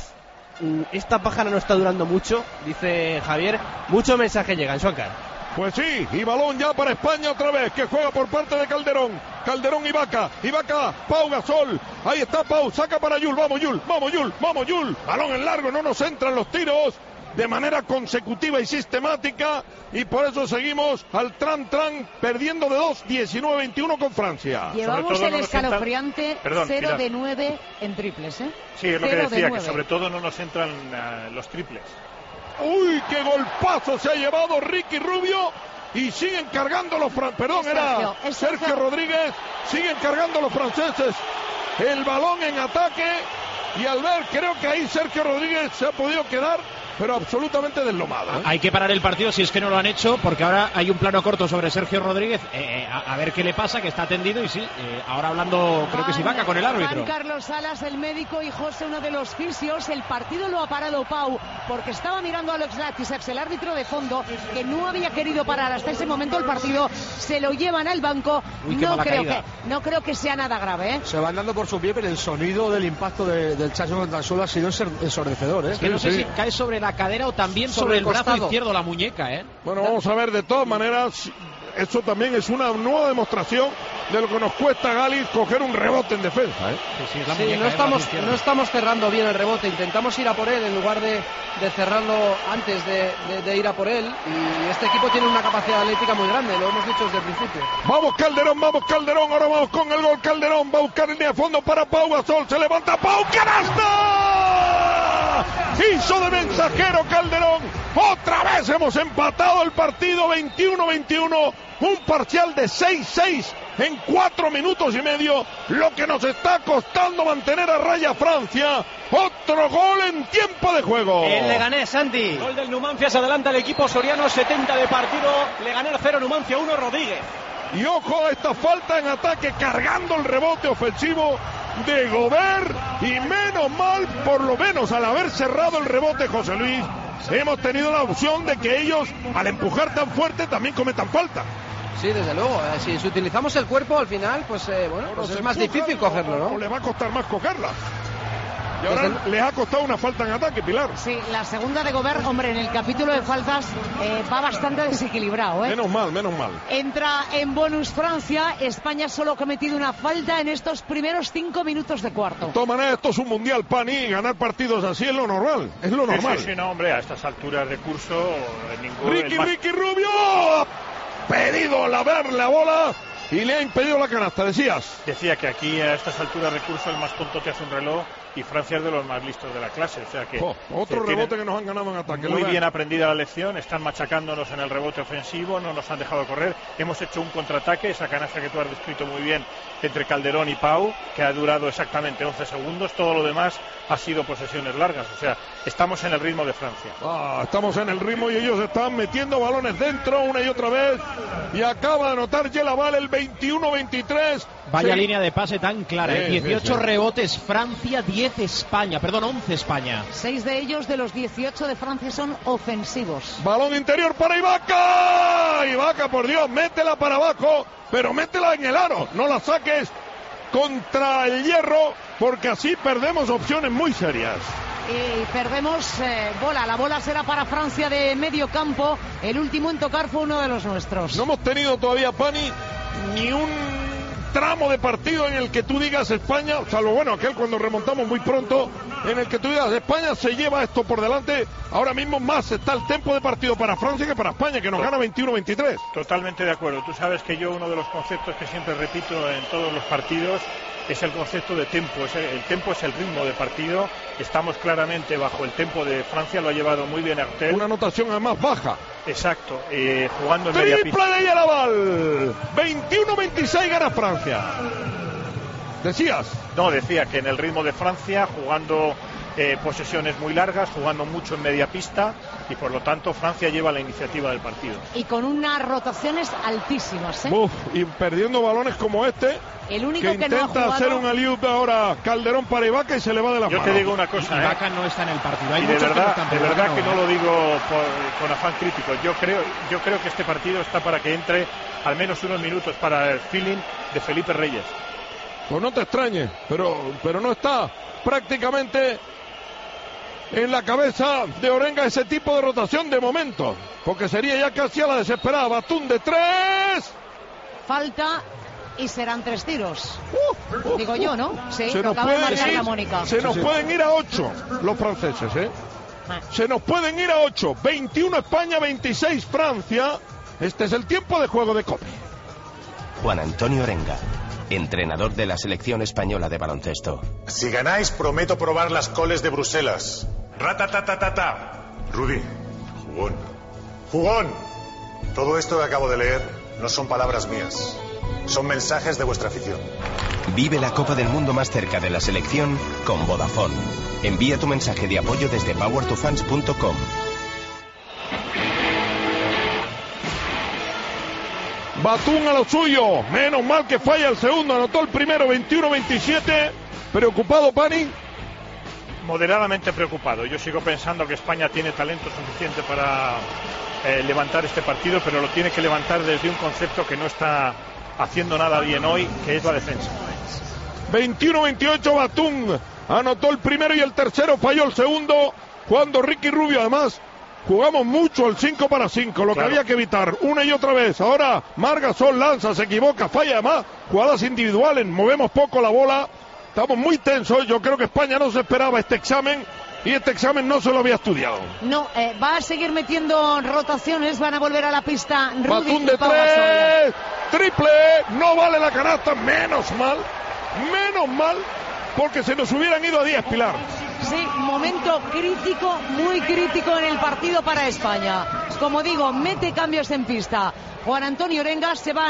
Esta pájara no está durando mucho, dice Javier. Mucho mensaje llega en Suancar. Pues sí, y balón ya para España otra vez, que juega por parte de Calderón. Calderón, Ibaka, Ibaka, Pau Gasol. Ahí está Pau, saca para Yul, vamos Yul, vamos Yul, vamos Yul. Balón en largo, no nos entran los tiros de manera consecutiva y sistemática, y por eso seguimos al tran tran, perdiendo de dos, diecinueve veintiuno con Francia. Llevamos el no escalofriante entran... Perdón, cero Pilar. de nueve en triples, ¿eh? Sí, es lo que cero decía, de que sobre todo no nos entran uh, los triples. Uy, qué golpazo se ha llevado Ricky Rubio, y siguen cargando los franceses. Perdón, es era Sergio, es Sergio, Sergio Rodríguez. Siguen cargando los franceses el balón en ataque, y al ver, creo que ahí Sergio Rodríguez se ha podido quedar, pero absolutamente deslomado, ¿eh? Hay que parar el partido si es que no lo han hecho, porque ahora hay un plano corto sobre Sergio Rodríguez, eh, a, a ver qué le pasa, que está atendido, y sí, eh, ahora hablando, creo que es Ibaka con el árbitro. Juan Carlos Salas, el médico, y José, uno de los fisios. El partido lo ha parado Pau, porque estaba mirando a Alex Latisax, el árbitro de fondo, que no había querido parar hasta ese momento el partido. Se lo llevan al banco. Uy, qué no, mala creo caída. que, no creo que sea nada grave, ¿eh? Se van dando por su pie, pero el sonido del impacto de, del chacho contra el suelo ha sido ensordecedor, ¿eh? Es que no sé sí. si cae sobre la cadera o también sobre, Sobre el el brazo costado. izquierdo, la muñeca, ¿eh? Bueno, vamos a ver, de todas maneras, eso también es una nueva demostración de lo que nos cuesta a Gali coger un rebote en defensa, ¿eh? Sí, sí, es la Sí, muñeca, no ¿eh? estamos, Brazo izquierdo. no estamos cerrando bien el rebote, intentamos ir a por él en lugar de, de cerrarlo antes de, de, de ir a por él, y este equipo tiene una capacidad atlética muy grande, lo hemos dicho desde el principio. Vamos Calderón, vamos Calderón, ahora vamos con el gol. Calderón va a buscar línea de fondo para Pau Gasol, se levanta Pau, ¡canasta! Hizo de mensajero Calderón, otra vez hemos empatado el partido veintiuno veintiuno, un parcial de seis seis en cuatro minutos y medio, lo que nos está costando mantener a raya a Francia. Otro gol en tiempo de juego. El Leganés, Santi. Gol del Numancia, se adelanta el equipo soriano, setenta de partido. Leganés cero, Numancia uno, Rodríguez. Y ojo a esta falta en ataque, cargando el rebote ofensivo de Gobert. Y menos mal, por lo menos al haber cerrado el rebote, José Luis, hemos tenido la opción de que ellos, al empujar tan fuerte, también cometan falta. Sí, desde luego. Si, si utilizamos el cuerpo al final, pues eh, bueno, pues es más difícil cogerlo, ¿no? O le va a costar más cogerla. Y ahora el... les ha costado una falta en ataque, Pilar. Sí, la segunda de Gobert, hombre, en el capítulo de faltas eh, va bastante desequilibrado, ¿eh? Menos mal, menos mal. Entra en bonus Francia. España solo ha cometido una falta en estos primeros cinco minutos de cuarto. De todas maneras, esto es un mundial, Pani. Ganar partidos así es lo normal. Es lo normal. Sí, sí, sí, no, hombre, a estas alturas de curso, ningún... Ricky, más... Ricky Rubio. Pedido la ver la bola. Y le ha impedido la canasta, decías. Decía que aquí a estas alturas de curso el más tonto te hace un reloj y Francia es de los más listos de la clase. O sea que oh, otro que rebote que nos han ganado en ataque. Muy bien aprendida la lección, están machacándonos en el rebote ofensivo, no nos han dejado correr. Hemos hecho un contraataque, esa canasta que tú has descrito muy bien entre Calderón y Pau, que ha durado exactamente once segundos. Todo lo demás ha sido posesiones largas. O sea, estamos en el ritmo de Francia. Ah, estamos en el ritmo y ellos están metiendo balones dentro una y otra vez. Y acaba de anotar Yelaval el veintiuno veintitrés. Vaya sí. línea de pase tan clara, ¿eh? sí, dieciocho sí, sí. rebotes Francia, diez España, perdón, once España. Seis de ellos de los dieciocho de Francia son ofensivos. Balón interior para Ibaka. Ibaka, por Dios, métela para abajo, pero métela en el aro. No la saques contra el hierro, porque así perdemos opciones muy serias. Y perdemos eh, bola. La bola será para Francia de medio campo. El último en tocar fue uno de los nuestros. No hemos tenido todavía, Pani, ni un tramo de partido en el que tú digas España, salvo bueno, aquel cuando remontamos muy pronto, en el que tú digas España se lleva esto por delante. Ahora mismo más está el tiempo de partido para Francia que para España, que nos gana veintiuno veintitrés. Totalmente de acuerdo. Tú sabes que yo uno de los conceptos que siempre repito en todos los partidos es el concepto de tempo. Es el, el tempo es el ritmo de partido. Estamos claramente bajo el tempo de Francia, lo ha llevado muy bien Artel. Una anotación además baja. Exacto, eh, jugando en media pista. Triple de Yelaval. veintiuno veintiséis gana Francia. ¿Decías? No, decía que en el ritmo de Francia, jugando eh, posesiones muy largas, jugando mucho en media pista, y por lo tanto Francia lleva la iniciativa del partido. Y con unas rotaciones altísimas, ¿eh? Uf, y perdiendo balones como este. El único que, que intenta no ha jugado... hacer un alley-oop ahora Calderón para Ibaka y se le va de la Yo mano. te digo una cosa, Ibaka ¿eh? no está en el partido. Hay y de verdad, que no de verdad no, que no ¿eh? lo digo por, con afán crítico. Yo creo, yo creo que este partido está para que entre al menos unos minutos para el feeling de Felipe Reyes. Pues no te extrañes, pero, pero no está prácticamente en la cabeza de Orenga ese tipo de rotación de momento, porque sería ya casi a la desesperada. Batum de tres. Falta y serán tres tiros. Uh, uh, Digo yo, ¿no? Sí, se lo nos, acaba de pueden marcar ir, la Mónica. se nos sí, sí. pueden ir a ocho los franceses, ¿eh? Ah. Se nos pueden ir a ocho. veintiuno España, veintiséis Francia. Este es el tiempo de juego de COPE. Juan Antonio Orenga, entrenador de la selección española de baloncesto. Si ganáis, prometo probar las coles de Bruselas. Ratatatatata. Rudy, jugón. Jugón. Todo esto que acabo de leer no son palabras mías. Son mensajes de vuestra afición. Vive la Copa del Mundo más cerca de la selección con Vodafone. Envía tu mensaje de apoyo desde power to fans punto com. Batum a lo suyo. Menos mal que falla el segundo. Anotó el primero, veintiuno veintisiete. Preocupado, Pani. Moderadamente preocupado. Yo sigo pensando que España tiene talento suficiente para eh, levantar este partido, pero lo tiene que levantar desde un concepto que no está haciendo nada bien hoy, que es la defensa. veintiuno veintiocho Batum anotó el primero y el tercero falló el segundo. Cuando Ricky Rubio, además, jugamos mucho el cinco para cinco, lo claro. que había que evitar una y otra vez. Ahora Margasol lanza, se equivoca, falla, además jugadas individuales, movemos poco la bola. Estamos muy tensos. Yo creo que España no se esperaba este examen y este examen no se lo había estudiado. No, eh, va a seguir metiendo rotaciones. Van a volver a la pista Rudy Batum de tres, triple, no vale la canasta, menos mal, menos mal, porque se nos hubieran ido a diez, Pilar. Sí, momento crítico, muy crítico en el partido para España. Como digo, mete cambios en pista. Juan Antonio Orenga se va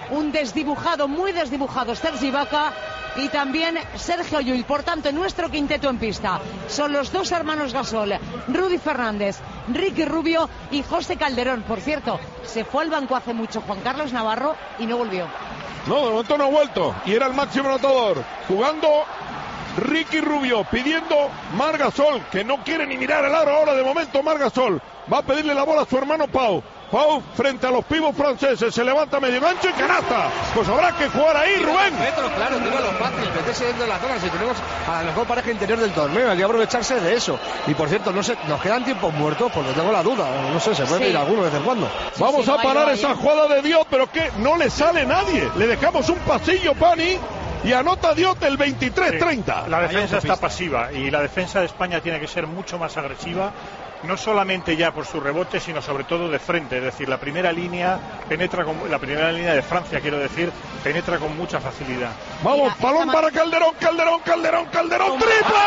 un desdibujado, muy desdibujado Sergi Ibaka y también Sergio Llull. Por tanto, nuestro quinteto en pista son los dos hermanos Gasol, Rudy Fernández, Ricky Rubio y José Calderón. Por cierto, se fue al banco hace mucho Juan Carlos Navarro y no volvió. No, de momento no ha vuelto y era el máximo anotador. Jugando Ricky Rubio, pidiendo Marc Gasol, que no quiere ni mirar el aro ahora de momento. Marc Gasol va a pedirle la bola a su hermano Pau. Pau frente a los pibos franceses, se levanta medio gancho y canasta. Pues habrá que jugar ahí, Rubén. Metros, claro, tira lo fácil, meterse dentro de la zona. Si tenemos a la mejor pareja interior del torneo, hay que aprovecharse de eso. Y por cierto, no sé, nos quedan tiempos muertos, porque tengo la duda. No sé, se puede Sí. pedir alguno de vez en cuando. Sí, Vamos sí, a no hay, parar no hay, esa ¿eh? jugada de Diop, pero que no le sale nadie. Le dejamos un pasillo, Pani, y anota Diop el veintitrés treinta. La defensa está pasiva y la defensa de España tiene que ser mucho más agresiva, no solamente ya por su rebote, sino sobre todo de frente. Es decir, la primera línea penetra con, la primera línea de Francia, quiero decir, penetra con mucha facilidad. Vamos, Mira, balón esta para Calderón, Calderón, Calderón, Calderón, triple,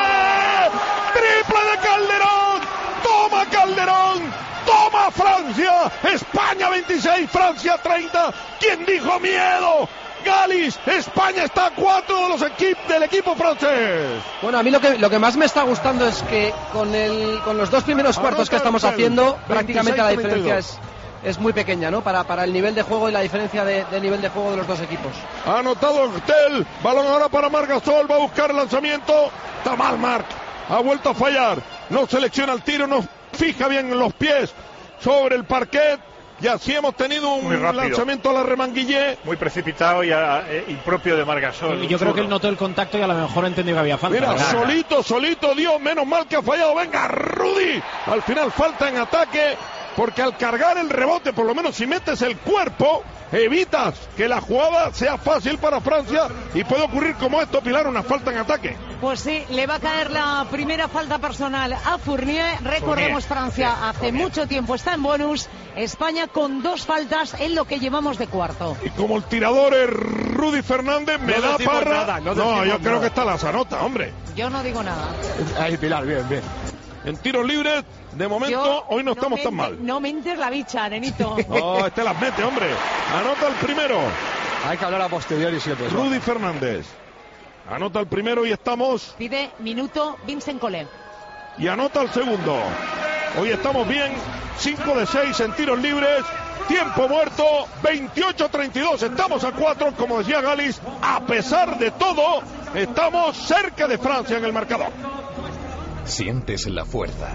triple de Calderón, toma Calderón, toma Francia, España veintiséis, Francia treinta. ¿Quién dijo miedo? Galis, España está a cuatro de los equipos del equipo francés. Bueno, a mí lo que, lo que más me está gustando es que con, el, con los dos primeros cuartos que estamos haciendo, prácticamente la diferencia es, es muy pequeña, ¿no? Para, para el nivel de juego y la diferencia de, de nivel de juego de los dos equipos. Ha anotado Hurtel, balón ahora para Marc Gasol, va a buscar el lanzamiento. Está mal Marc, ha vuelto a fallar, no selecciona el tiro, no fija bien en los pies sobre el parquet. Y así hemos tenido un lanzamiento a la Remanguillé. Muy precipitado y a, eh, impropio de Marc Gasol. Yo creo que él notó el contacto y a lo mejor entendió que había falta. Mira, ¿verdad? solito, solito, Dios, menos mal que ha fallado. Venga, Rudy. Al final falta en ataque, porque al cargar el rebote, por lo menos si metes el cuerpo, evitas que la jugada sea fácil para Francia y puede ocurrir como esto, Pilar, una falta en ataque. Pues sí, le va a caer la primera falta personal a Fournier. Recordemos, Fournier, Francia sí, hace Fournier. mucho tiempo está en bonus. España con dos faltas en lo que llevamos de cuarto. Y como el tirador es Rudy Fernández, me No da decimos parra. nada, no no, decimos yo creo nada. que está las anota, hombre. Yo no digo nada. Ahí, Pilar, bien, bien. En tiros libres, de momento, Yo- hoy no, estamos me tan ente- mal. No me entes la bicha, nenito. Oh, este las mete, hombre. Anota el primero. Hay que hablar a posteriori siempre. eso. Rudy Fernández. Anota el primero y estamos. Pide minuto Vincent Collet. Y anota el segundo. Hoy estamos bien. cinco de seis en tiros libres. Tiempo muerto. veintiocho treinta y dos. Estamos a cuatro. Como decía Galis, a pesar de todo, estamos cerca de Francia en el marcador. Sientes la fuerza,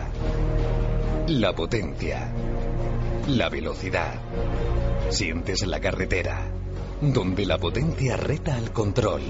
la potencia, la velocidad. Sientes la carretera, donde la potencia reta al control.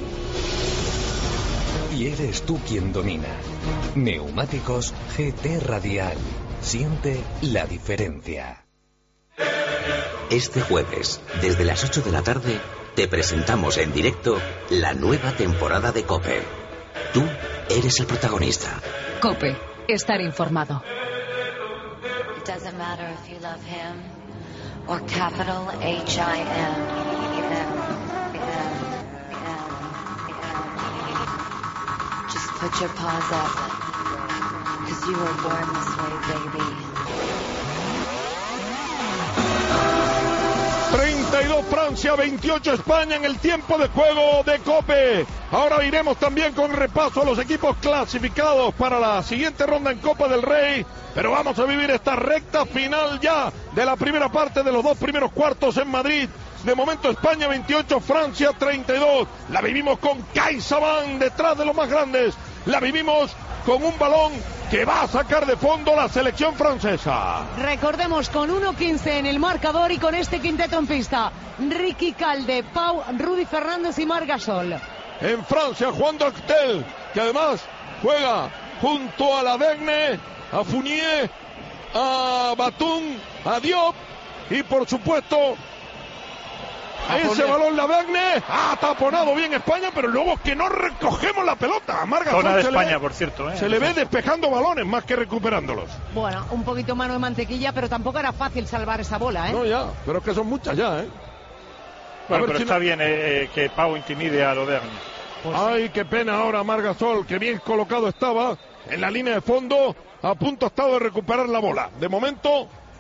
Y eres tú quien domina. Neumáticos G T Radial. Siente la diferencia. Este jueves, desde las ocho de la tarde, te presentamos en directo la nueva temporada de COPE. Tú eres el protagonista. COPE. Estar informado. It doesn't matter if you love him or capital H I M. Just put your paws up, because you were born this way, baby. treinta y dos Francia, veintiocho España en el tiempo de juego de COPE. Ahora iremos también con repaso a los equipos clasificados para la siguiente ronda en Copa del Rey. Pero vamos a vivir esta recta final ya de la primera parte de los dos primeros cuartos en Madrid. De momento España veintiocho, Francia treinta y dos. La vivimos con CaixaBank detrás de los más grandes. La vivimos con un balón que va a sacar de fondo la selección francesa. Recordemos, con uno quince en el marcador y con este quinteto en pista: Ricky Calde, Pau, Rudy Fernández y Marc Gasol. En Francia, Juan Doctel, que además juega junto a Lavergne, a Fournier, a Batum, a Diop y por supuesto ese balón Lavergne ha taponado bien España, pero luego es que no recogemos la pelota. A Marc Gasol Zona de se le España, ve- por cierto, ¿eh? se le ve despejando balones más que recuperándolos. Bueno, un poquito mano de mantequilla, pero tampoco era fácil salvar esa bola, ¿eh? No, ya, pero es que son muchas ya, ¿eh? Bueno, ver pero si está no- bien eh, eh, que Pau intimide a Lauvergne. Ay, qué pena ahora Marc Gasol, que bien colocado estaba en la línea de fondo, a punto ha estado de recuperar la bola. De momento,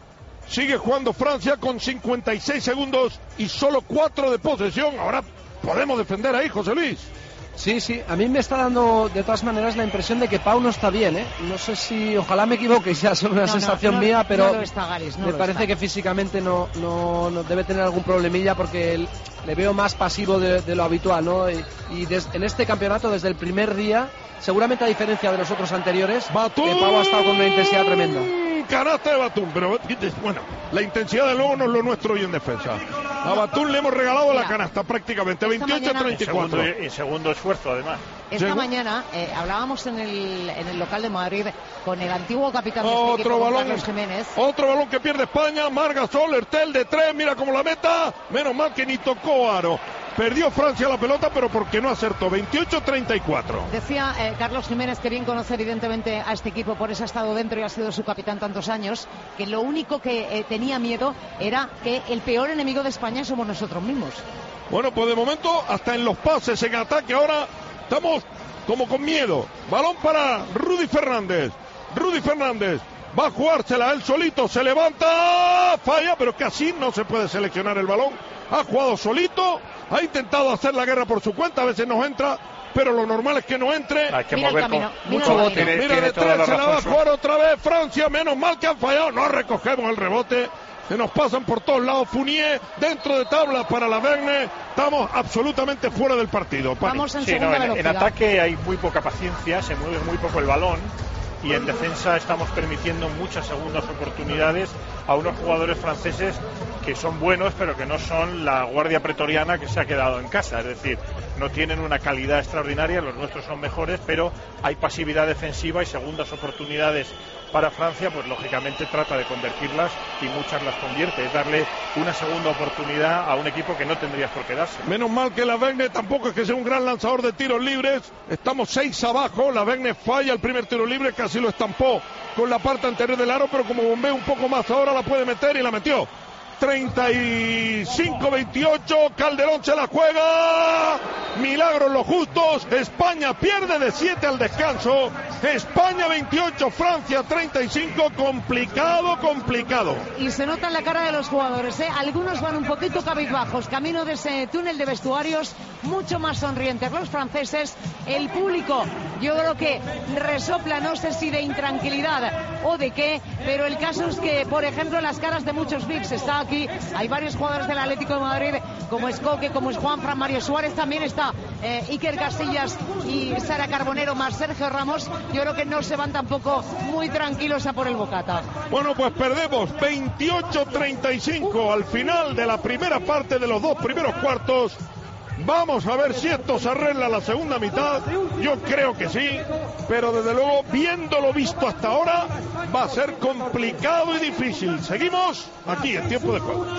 Sigue jugando Francia con cincuenta y seis segundos y solo cuatro de posesión. Ahora podemos defender ahí, José Luis. Sí, sí, a mí me está dando de todas maneras la impresión de que Pau no está bien, ¿eh? No sé si, ojalá me equivoque y sea solo una no, sensación no, no, mía, pero no lo está, Garis, no me lo parece está. que físicamente no, no, no debe tener algún problemilla porque él, le veo más pasivo de, de lo habitual, ¿no? Y, y des, en este campeonato, desde el primer día, seguramente a diferencia de los otros anteriores, Batum. que Pau ha estado con una intensidad tremenda. Canasta de Batum, pero bueno, la intensidad de luego no es lo nuestro hoy en defensa. A Batum le hemos regalado la canasta prácticamente, veintiocho a treinta y cuatro. Y segundo, segundo esfuerzo, además. Esta mañana eh, hablábamos en el, en el local de Madrid con el antiguo capitán de este Otro equipo, balón, Carlos Jiménez. Otro balón que pierde España, Margasol, Ertel de tres, mira cómo la meta, menos mal que ni tocó aro. Perdió Francia la pelota, pero porque no acertó, veintiocho a treinta y cuatro. Decía eh, Carlos Jiménez, que bien conoce evidentemente a este equipo, por eso ha estado dentro y ha sido su capitán tantos años, que lo único que eh, tenía miedo era que el peor enemigo de España somos nosotros mismos. Bueno, pues de momento, hasta en los pases, en ataque, ahora estamos como con miedo. Balón para Rudy Fernández. Rudy Fernández va a jugársela él solito, se levanta, falla, pero que así no se puede seleccionar el balón. Ha jugado solito, ha intentado hacer la guerra por su cuenta, a veces nos entra, pero lo normal es que no entre. Hay que Mira mover el camino, con mira mucho el bote. camino. Tiene, Mira tiene de toda tres, la se la va a razón. jugar otra vez Francia, menos mal que han fallado, no recogemos el rebote. Se nos pasan por todos lados. Fournier dentro de tabla para la Verne. Estamos absolutamente fuera del partido. Pani. Vamos en Sí, segunda no, en, en velocidad. ataque hay muy poca paciencia, se mueve muy poco el balón. Y en defensa estamos permitiendo muchas segundas oportunidades a unos jugadores franceses que son buenos, pero que no son la guardia pretoriana que se ha quedado en casa. Es decir, no tienen una calidad extraordinaria, los nuestros son mejores, pero hay pasividad defensiva y segundas oportunidades para Francia, pues lógicamente trata de convertirlas y muchas las convierte. Es darle una segunda oportunidad a un equipo que no tendrías por qué darse. Menos mal que la Verne tampoco es que sea un gran lanzador de tiros libres. Estamos seis abajo. La Verne falla el primer tiro libre, casi lo estampó con la parte anterior del aro, pero como bombea un poco más ahora la puede meter y la metió. treinta y cinco veintiocho, Calderón se la juega, milagro en los justos, España pierde de siete al descanso, España veintiocho, Francia treinta y cinco, complicado, complicado. Y se nota en la cara de los jugadores, ¿eh? Algunos van un poquito cabizbajos, camino de ese túnel de vestuarios, mucho más sonrientes los franceses, el público, yo creo que resopla, no sé si de intranquilidad o de qué, pero el caso es que, por ejemplo, las caras de muchos V I Ps está aquí, hay varios jugadores del Atlético de Madrid, como es Coque, como es Juanfran, Mario Suárez, también está eh, Iker Casillas y Sara Carbonero, más Sergio Ramos. Yo creo que no se van tampoco muy tranquilos a por el bocata. Bueno, pues perdemos veintiocho treinta y cinco al final de la primera parte de los dos primeros cuartos. Vamos a ver si esto se arregla la segunda mitad. Yo creo que sí, pero desde luego, viéndolo visto hasta ahora, va a ser complicado y difícil. Seguimos aquí en tiempo de juego.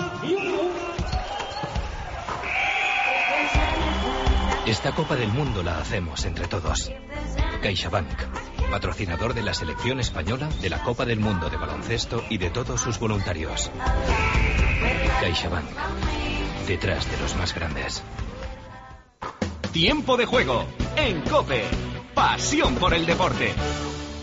Esta Copa del Mundo la hacemos entre todos. CaixaBank, patrocinador de la selección española, de la Copa del Mundo de baloncesto y de todos sus voluntarios. CaixaBank, detrás de los más grandes. Tiempo de juego en COPE. Pasión por el deporte.